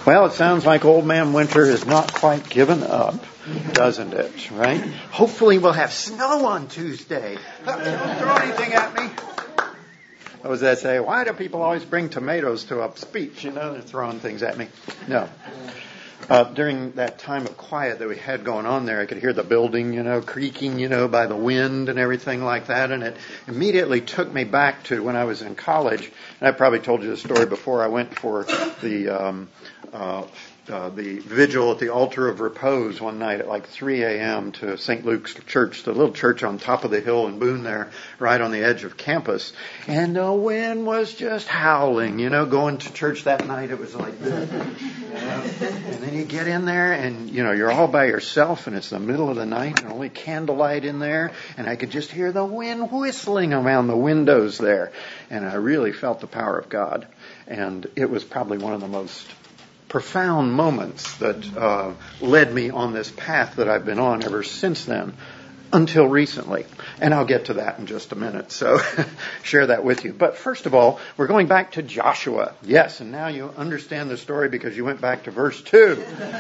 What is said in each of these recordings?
Well, it sounds like Old Man Winter has not quite given up, doesn't it? Right? Hopefully we'll have snow on Tuesday. Don't throw anything at me. What was that say? Why do people always bring tomatoes to a speech? You know, they're throwing things at me. No. During that time of quiet that we had going on there, I could hear the building, creaking, by the wind and everything like that. And it immediately took me back to when I was in college. And I probably told you the story before. I went for the vigil at the Altar of Repose one night at like 3 a.m. to St. Luke's Church, the little church on top of the hill in Boone there, right on the edge of campus. And the wind was just howling, going to church that night. It was like this. And then you get in there and, you're all by yourself and it's the middle of the night and only candlelight in there. And I could just hear the wind whistling around the windows there. And I really felt the power of God. And it was probably one of the most profound moments that led me on this path that I've been on ever since then, until recently. And I'll get to that in just a minute, so share that with you. But first of all, we're going back to Joshua. Yes, and now you understand the story because you went back to verse 2.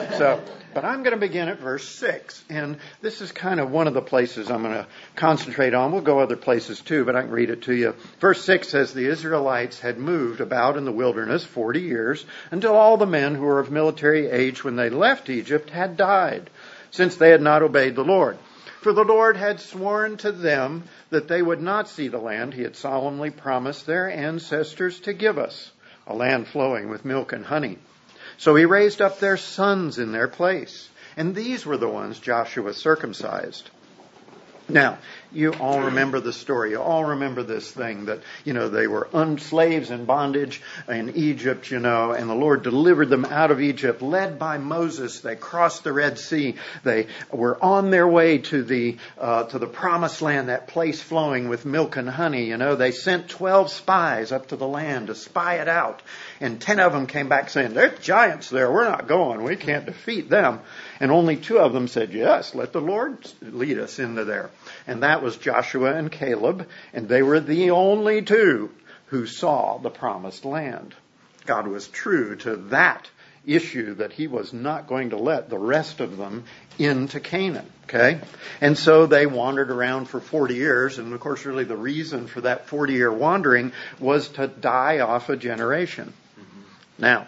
But I'm going to begin at verse 6. And this is kind of one of the places I'm going to concentrate on. We'll go other places too, but I can read it to you. Verse 6 says, the Israelites had moved about in the wilderness 40 years until all the men who were of military age when they left Egypt had died, since they had not obeyed the Lord. For the Lord had sworn to them that they would not see the land he had solemnly promised their ancestors to give us, a land flowing with milk and honey. So he raised up their sons in their place, and these were the ones Joshua circumcised. Now, you all remember the story. You all remember this thing that, they were slaves in bondage in Egypt, and the Lord delivered them out of Egypt, led by Moses. They crossed the Red Sea. They were on their way to the promised land, that place flowing with milk and honey. They sent 12 spies up to the land to spy it out. And 10 of them came back saying, there's giants there. We're not going. We can't defeat them. And only 2 of them said, yes, let the Lord lead us into there. And that was Joshua and Caleb. And they were the only 2 who saw the promised land. God was true to that issue that he was not going to let the rest of them into Canaan. Okay? And so they wandered around for 40 years. And of course, really the reason for that 40-year wandering was to die off a generation. Now,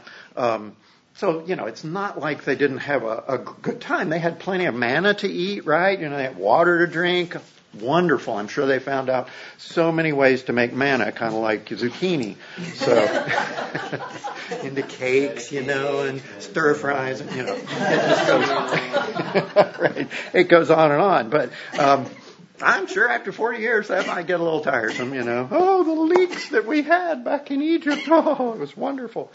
so, it's not like they didn't have a good time. They had plenty of manna to eat, right? They had water to drink. Wonderful. I'm sure they found out so many ways to make manna, kind of like zucchini. So, into cakes, and stir fries, it just goes, right. It goes on and on. But, I'm sure after 40 years that might get a little tiresome, Oh, the leeks that we had back in Egypt. Oh, it was wonderful,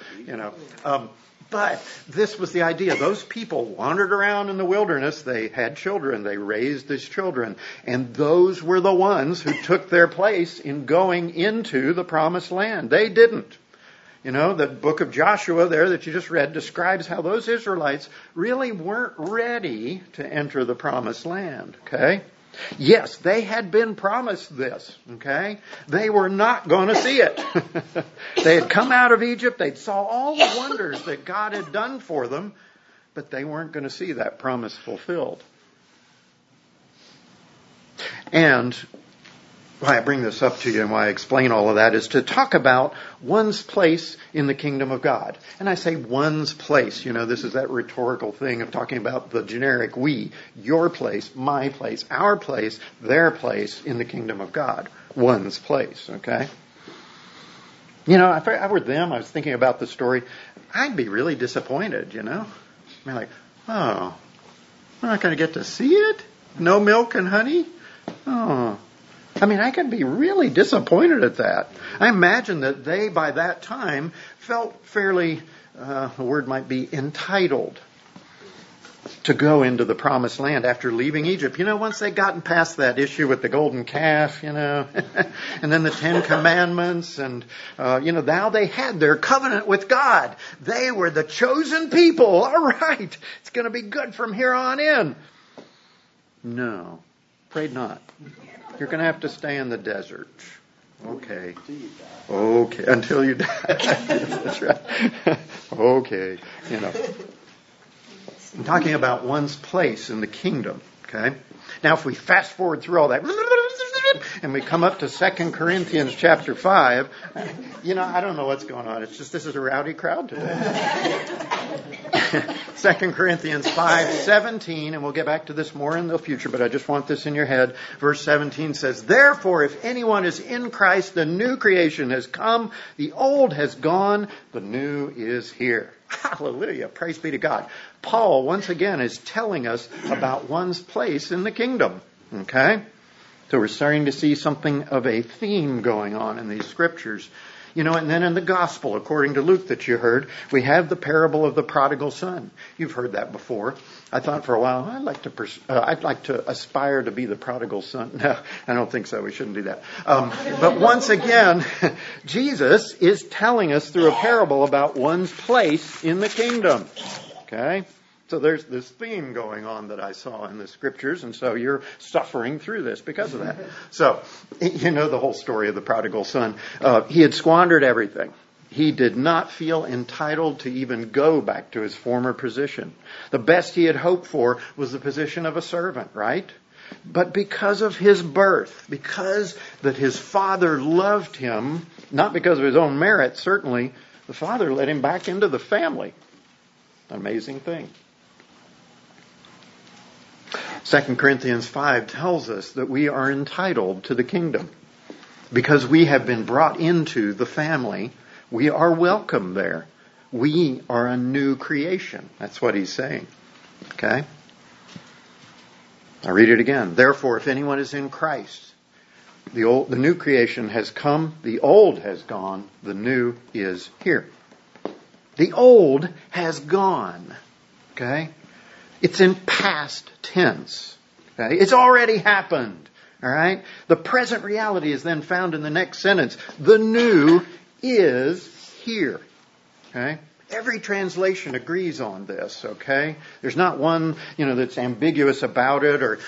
But this was the idea. Those people wandered around in the wilderness. They had children. They raised these children. And those were the ones who took their place in going into the promised land. They didn't. The book of Joshua there that you just read describes how those Israelites really weren't ready to enter the promised land. Okay? Yes, they had been promised this, okay? They were not going to see it. They had come out of Egypt. They saw all the wonders that God had done for them, but they weren't going to see that promise fulfilled. And why I bring this up to you and why I explain all of that is to talk about one's place in the kingdom of God. And I say one's place. This is that rhetorical thing of talking about the generic we, your place, my place, our place, their place in the kingdom of God. One's place, okay? If I were them, I was thinking about the story, I'd be really disappointed, like, oh, we're not going to get to see it? No milk and honey? Oh. I could be really disappointed at that. I imagine that they, by that time, felt fairly, the word might be entitled to go into the promised land after leaving Egypt. Once they'd gotten past that issue with the golden calf, and then the 10 Commandments, and, now they had their covenant with God. They were the chosen people. All right, it's going to be good from here on in. No, afraid not. You're going to have to stay in the desert. Okay. Okay. Until you die. That's right. Okay. I'm talking about one's place in the kingdom. Okay. Now, if we fast forward through all that, and we come up to 2 Corinthians chapter 5, I don't know what's going on. It's just this is a rowdy crowd today. 2 Corinthians 5:17, and we'll get back to this more in the future, but I just want this in your head. Verse 17 says, "Therefore, if anyone is in Christ, the new creation has come, the old has gone, the new is here." Hallelujah. Praise be to God. Paul, once again, is telling us about one's place in the kingdom. Okay? So we're starting to see something of a theme going on in these scriptures. And then in the gospel, according to Luke that you heard, we have the parable of the prodigal son. You've heard that before. I thought for a while, I'd like to aspire to be the prodigal son. No, I don't think so. We shouldn't do that. But once again, Jesus is telling us through a parable about one's place in the kingdom. Okay? So there's this theme going on that I saw in the scriptures, and so you're suffering through this because of that. So, the whole story of the prodigal son. He had squandered everything. He did not feel entitled to even go back to his former position. The best he had hoped for was the position of a servant, right? But because of his birth, because that his father loved him, not because of his own merit, certainly, the father let him back into the family. Amazing thing. 2 Corinthians 5 tells us that we are entitled to the kingdom. Because we have been brought into the family, we are welcome there. We are a new creation. That's what he's saying. Okay? I'll read it again. "Therefore, if anyone is in Christ, the new creation has come, the old has gone, the new is here." The old has gone. Okay? It's in past tense. Okay? It's already happened. All right? The present reality is then found in the next sentence. The new is here. Okay? Every translation agrees on this. Okay? There's not one, that's ambiguous about it, or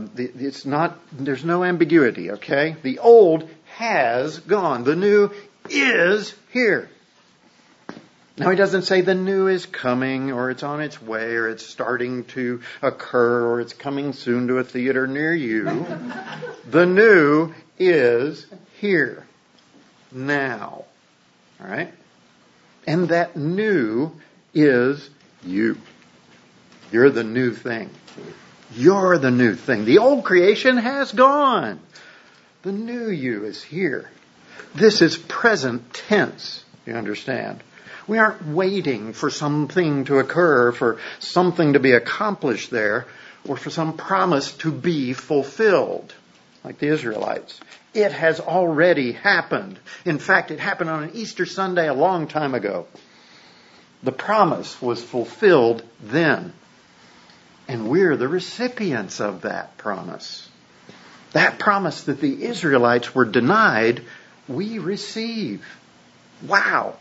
there's no ambiguity. Okay? The old has gone. The new is here. Now, he doesn't say the new is coming, or it's on its way, or it's starting to occur, or it's coming soon to a theater near you. The new is here. Now. All right? And that new is you. You're the new thing. You're the new thing. The old creation has gone. The new you is here. This is present tense. You understand? We aren't waiting for something to occur, for something to be accomplished there, or for some promise to be fulfilled, like the Israelites. It has already happened. In fact, it happened on an Easter Sunday a long time ago. The promise was fulfilled then. And we're the recipients of that promise. That promise that the Israelites were denied, we receive. Wow.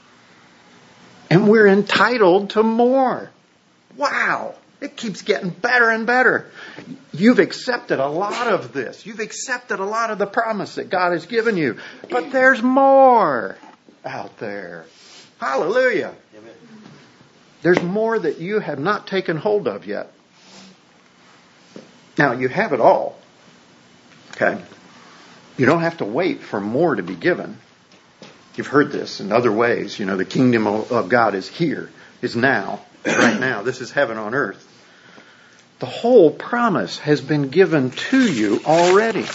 And we're entitled to more. Wow. It keeps getting better and better. You've accepted a lot of this. You've accepted a lot of the promise that God has given you. But there's more out there. Hallelujah. Amen. There's more that you have not taken hold of yet. Now, you have it all. Okay? You don't have to wait for more to be given. You've heard this in other ways. The kingdom of God is here, is now, right now. This is heaven on earth. The whole promise has been given to you already.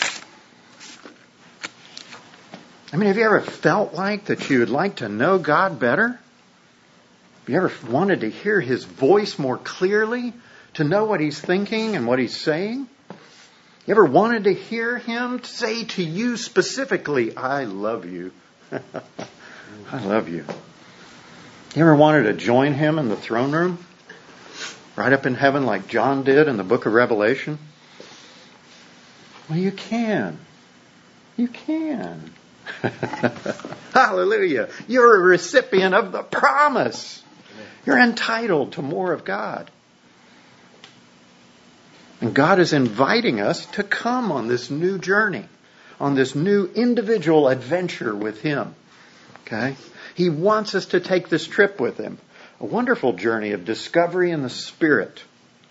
Have you ever felt like that you would like to know God better? Have you ever wanted to hear His voice more clearly? To know what He's thinking and what He's saying? You ever wanted to hear Him say to you specifically, "I love you"? I love you. You ever wanted to join Him in the throne room? Right up in heaven like John did in the book of Revelation? Well, you can. You can. Hallelujah. You're a recipient of the promise. You're entitled to more of God. And God is inviting us to come on this new journey. on this new individual adventure with Him. Okay? He wants us to take this trip with Him. A wonderful journey of discovery in the Spirit.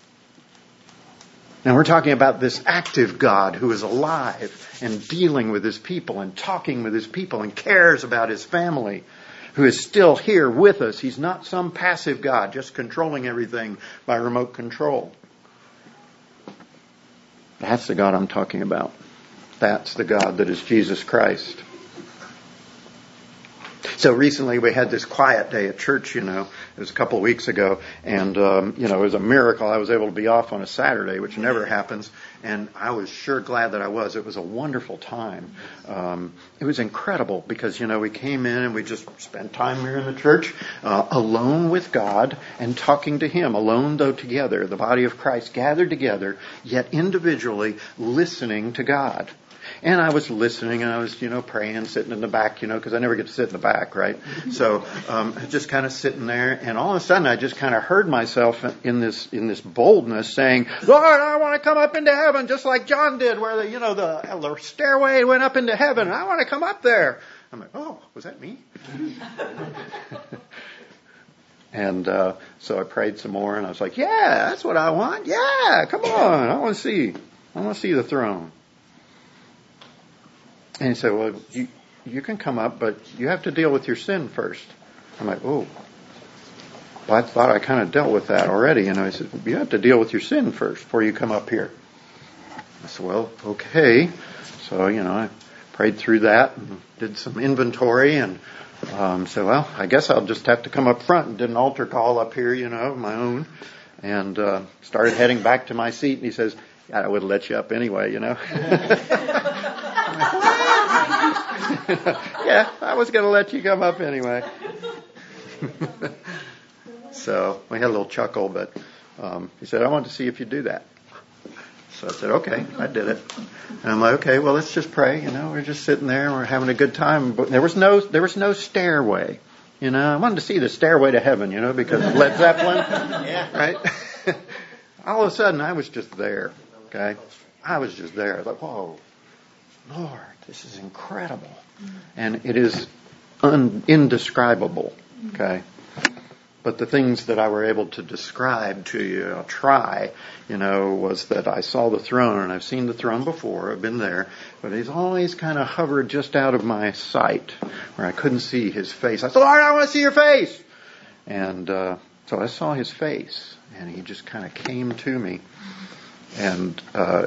Now we're talking about this active God who is alive and dealing with His people and talking with His people and cares about His family, who is still here with us. He's not some passive God just controlling everything by remote control. That's the God I'm talking about. That's the God that is Jesus Christ. So recently we had this quiet day at church, It was a couple of weeks ago. And, it was a miracle. I was able to be off on a Saturday, which never happens. And I was sure glad that I was. It was a wonderful time. It was incredible because, we came in and we just spent time here in the church, alone with God and talking to Him, alone though together, the body of Christ gathered together, yet individually listening to God. And I was listening and I was, praying, sitting in the back, because I never get to sit in the back, right? So, just kind of sitting there, and all of a sudden I just kind of heard myself in this boldness saying, Lord, I want to come up into heaven just like John did, where the stairway went up into heaven, and I want to come up there. I'm like, oh, was that me? And so I prayed some more, and I was like, yeah, that's what I want. Yeah, come on, I want to see the throne. And he said, well, you can come up, but you have to deal with your sin first. I'm like, oh, well, I thought I kind of dealt with that already. He said, you have to deal with your sin first before you come up here. I said, well, okay. So, I prayed through that and did some inventory and said, well, I guess I'll just have to come up front, and did an altar call up here, of my own, and started heading back to my seat. And he says, yeah, I would have let you up anyway, Yeah, I was going to let you come up anyway. So we had a little chuckle, but he said, I wanted to see if you'd do that. So I said, okay, I did it. And I'm like, okay, well, let's just pray. We're just sitting there and we're having a good time. But there was no stairway. I wanted to see the stairway to heaven, because of Led Zeppelin. Yeah. Right? All of a sudden, I was just there. Okay? I was just there. Like, whoa, Lord, this is incredible. And it is indescribable. Okay? But the things that I were able to describe to you, was that I saw the throne, and I've seen the throne before, I've been there, but He's always kind of hovered just out of my sight, where I couldn't see His face. I said, Lord, I want to see your face! And so I saw His face, and He just kind of came to me. And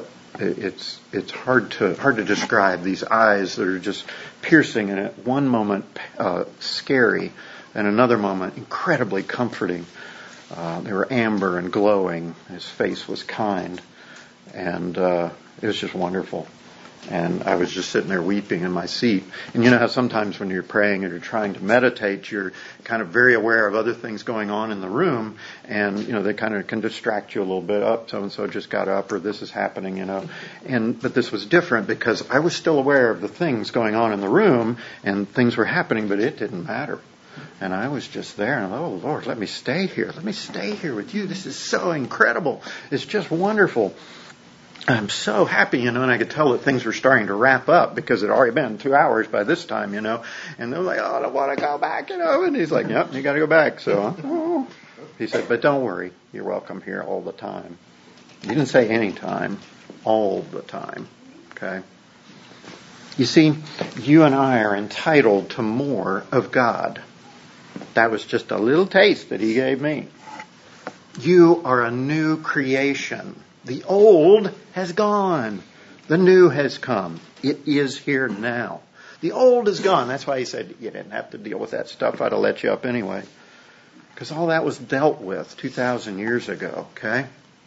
it's hard to describe these eyes that are just piercing, and at one moment scary, and another moment incredibly comforting. They were amber and glowing. His face was kind, and it was just wonderful. And I was just sitting there weeping in my seat. And you know how sometimes when you're praying or you're trying to meditate, you're kind of very aware of other things going on in the room, and they kind of can distract you a little bit. Up, so and so just got up, or this is happening, but this was different because I was still aware of the things going on in the room, and things were happening, but it didn't matter. And I was just there, and oh Lord, let me stay here. Let me stay here with you. This is so incredible. It's just wonderful. I'm so happy, and I could tell that things were starting to wrap up because it had already been 2 hours by this time, and they're like, oh, I don't want to go back, and He's like, yep, you got to go back. So He said, but don't worry, you're welcome here all the time. He didn't say any time, all the time. Okay. You see, you and I are entitled to more of God. That was just a little taste that He gave me. You are a new creation. The old has gone. The new has come. It is here now. The old is gone. That's why He said, you didn't have to deal with that stuff. I'd have let you up anyway. Because all that was dealt with 2,000 years ago, okay?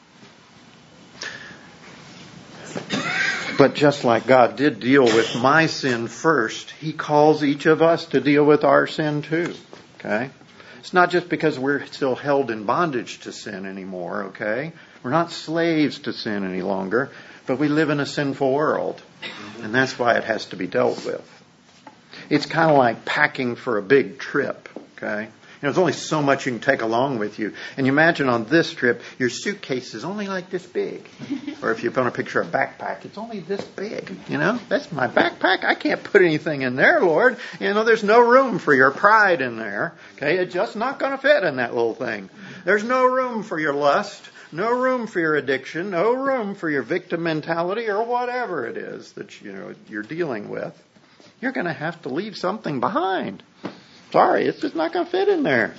But just like God did deal with my sin first, He calls each of us to deal with our sin too, okay? It's not just because we're still held in bondage to sin anymore, okay? We're not slaves to sin any longer, but we live in a sinful world. And that's why it has to be dealt with. It's kind of like packing for a big trip, okay? there's only so much you can take along with you. And you imagine on this trip, your suitcase is only like this big. Or if you want to picture a backpack, it's only this big. That's my backpack. I can't put anything in there, Lord. There's no room for your pride in there. Okay, it's just not going to fit in that little thing. There's no room for your lust. No room for your addiction, no room for your victim mentality or whatever it is that you're dealing with. You're going to have to leave something behind. Sorry, it's just not going to fit in there.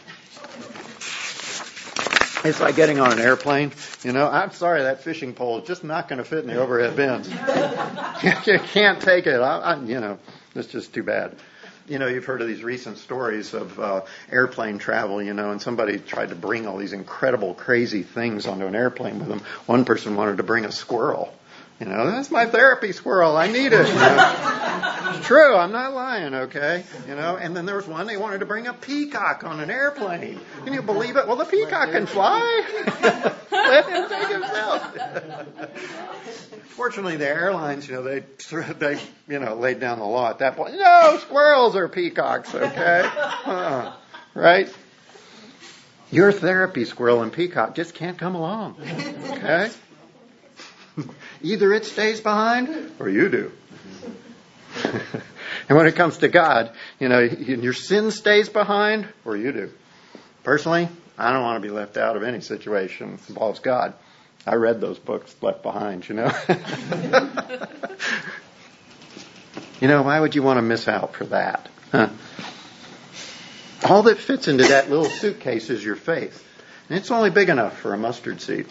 It's like getting on an airplane. I'm sorry, that fishing pole is just not going to fit in the overhead bins. You can't take it. It's just too bad. You've heard of these recent stories of airplane travel, and somebody tried to bring all these incredible, crazy things onto an airplane with them. One person wanted to bring a squirrel. That's my therapy squirrel. I need it. It's true. I'm not lying, okay? And then there was one, they wanted to bring a peacock on an airplane. Can you believe it? Well, the peacock can fly. Let him take himself. Fortunately, the airlines, they laid down the law at that point. No, squirrels are peacocks, okay? Right? Your therapy squirrel and peacock just can't come along, okay? Either it stays behind or you do. And when it comes to God, your sin stays behind or you do. Personally, I don't want to be left out of any situation that involves God. I read those books, Left Behind, Why would you want to miss out for that? Huh? All that fits into that little suitcase is your faith. And it's only big enough for a mustard seed.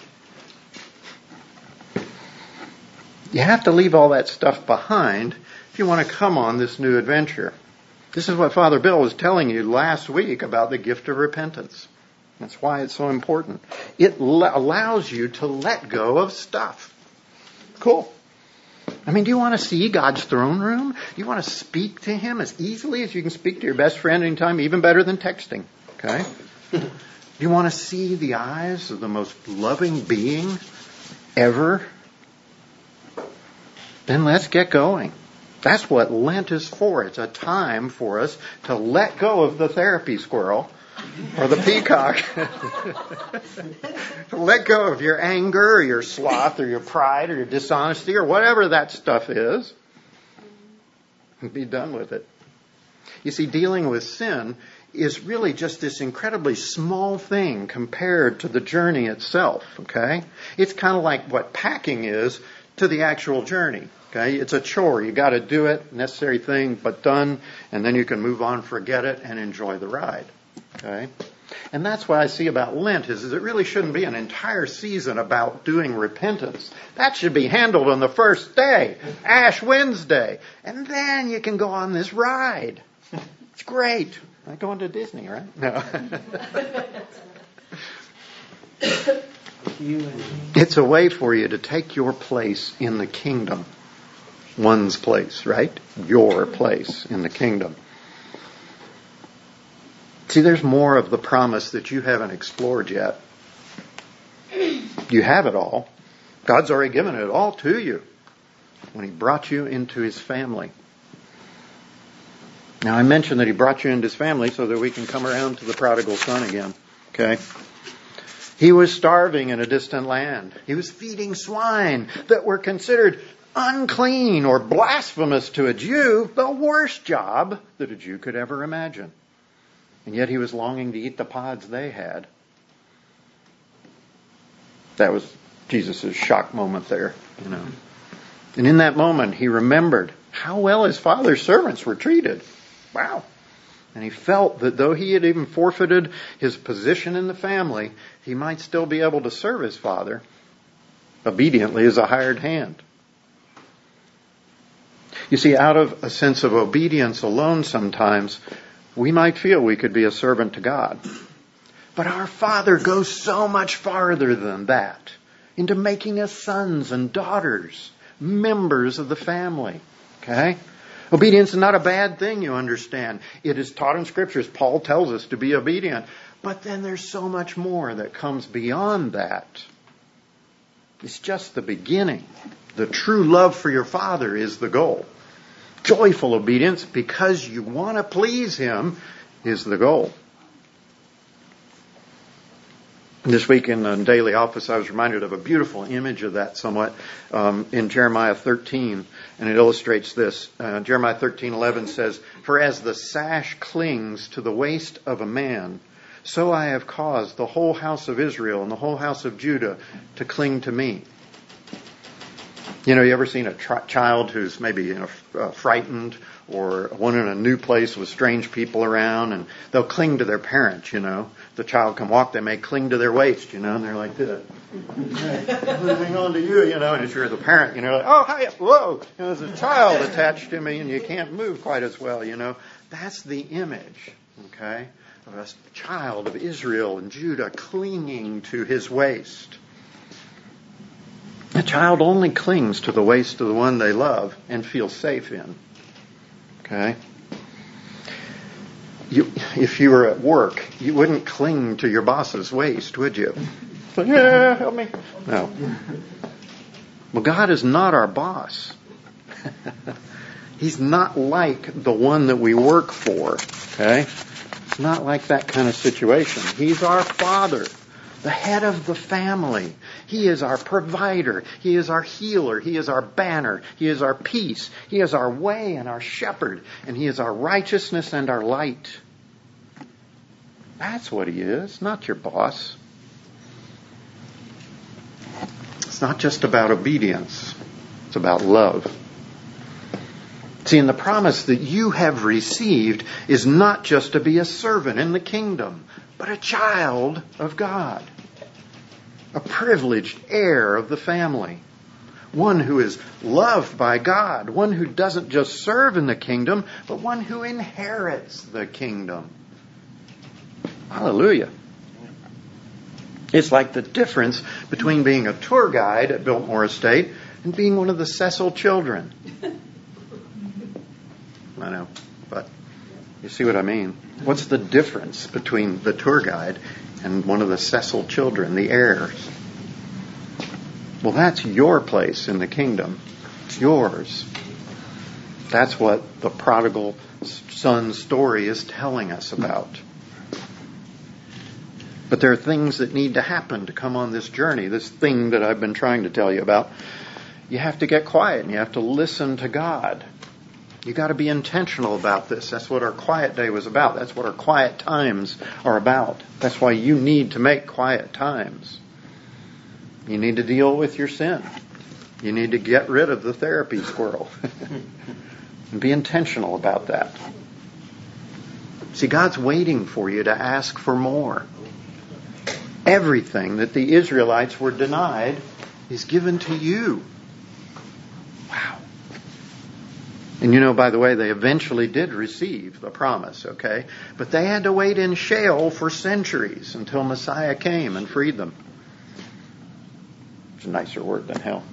You have to leave all that stuff behind if you want to come on this new adventure. This is what Father Bill was telling you last week about the gift of repentance. That's why it's so important. It allows you to let go of stuff. Cool. Do you want to see God's throne room? Do you want to speak to Him as easily as you can speak to your best friend anytime, even better than texting? Okay? Do you want to see the eyes of the most loving being ever? Then let's get going. That's what Lent is for. It's a time for us to let go of the therapy squirrel or the peacock. To let go of your anger or your sloth or your pride or your dishonesty or whatever that stuff is. And be done with it. You see, dealing with sin is really just this incredibly small thing compared to the journey itself, okay? It's kind of like what packing is to the actual journey. Okay, it's a chore. You got to do it, necessary thing, but done, and then you can move on, forget it, and enjoy the ride. Okay, and that's what I see about Lent is it really shouldn't be an entire season about doing repentance. That should be handled on the first day, Ash Wednesday, and then you can go on this ride. It's great. Like going to Disney, right? No. It's a way for you to take your place in the kingdom. One's place, right? Your place in the kingdom. See, there's more of the promise that you haven't explored yet. You have it all. God's already given it all to you when He brought you into His family. Now, I mentioned that He brought you into His family so that we can come around to the prodigal son again. Okay? He was starving in a distant land. He was feeding swine that were considered unclean or blasphemous to a Jew, the worst job that a Jew could ever imagine. And yet he was longing to eat the pods they had. That was Jesus' shock moment there, And in that moment, he remembered how well his father's servants were treated. Wow. And he felt that though he had even forfeited his position in the family, he might still be able to serve his father obediently as a hired hand. You see, out of a sense of obedience alone sometimes, we might feel we could be a servant to God. But our Father goes so much farther than that, into making us sons and daughters, members of the family. Okay? Obedience is not a bad thing, you understand. It is taught in Scriptures. Paul tells us to be obedient. But then there's so much more that comes beyond that. It's just the beginning. The true love for your Father is the goal. Joyful obedience, because you want to please Him, is the goal. This week in the daily office, I was reminded of a beautiful image of that somewhat in Jeremiah 13, and it illustrates this. Jeremiah 13:11 says, "For as the sash clings to the waist of a man, so I have caused the whole house of Israel and the whole house of Judah to cling to me." You know, you ever seen a child who's maybe frightened or one in a new place with strange people around, and they'll cling to their parents, you know. The child can walk, they may cling to their waist, you know, and they're like this. Moving on to you, you know, and if you're the parent, you know, like, oh, hi, whoa, you know, there's a child attached to me and you can't move quite as well, you know. That's the image, okay, of a child of Israel and Judah clinging to his waist. A child only clings to the waist of the one they love and feels safe in. Okay? If you were at work, you wouldn't cling to your boss's waist, would you? Yeah, help me. No. Well, God is not our boss. He's not like the one that we work for. Okay? It's not like that kind of situation. He's our Father, the head of the family. He is our provider. He is our healer. He is our banner. He is our peace. He is our way and our shepherd. And He is our righteousness and our light. That's what He is, not your boss. It's not just about obedience. It's about love. See, and the promise that you have received is not just to be a servant in the kingdom, but a child of God. A privileged heir of the family. One who is loved by God. One who doesn't just serve in the kingdom, but one who inherits the kingdom. Hallelujah. It's like the difference between being a tour guide at Biltmore Estate and being one of the Cecil children. I know, but you see what I mean. What's the difference between the tour guide and one of the Cecil children, the heirs? Well, that's your place in the kingdom. It's yours. That's what the prodigal son story is telling us about. But there are things that need to happen to come on this journey, this thing that I've been trying to tell you about. You have to get quiet and you have to listen to God. You've got to be intentional about this. That's what our quiet day was about. That's what our quiet times are about. That's why you need to make quiet times. You need to deal with your sin. You need to get rid of the therapy squirrel. And be intentional about that. See, God's waiting for you to ask for more. Everything that the Israelites were denied is given to you. Wow. And you know, by the way, they eventually did receive the promise, okay? But they had to wait in Sheol for centuries until Messiah came and freed them. It's a nicer word than hell.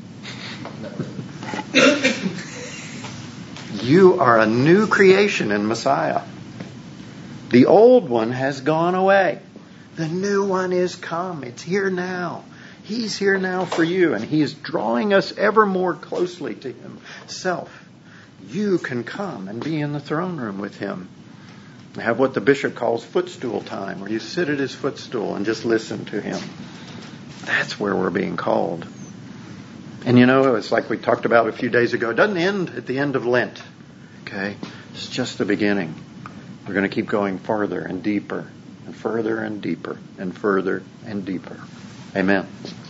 You are a new creation in Messiah. The old one has gone away. The new one is come. It's here now. He's here now for you, and He's drawing us ever more closely to Himself. You can come and be in the throne room with Him. Have what the bishop calls footstool time, where you sit at His footstool and just listen to Him. That's where we're being called. And you know, it's like we talked about a few days ago. It doesn't end at the end of Lent. Okay? It's just the beginning. We're going to keep going farther and deeper and further and deeper and further and deeper. Amen.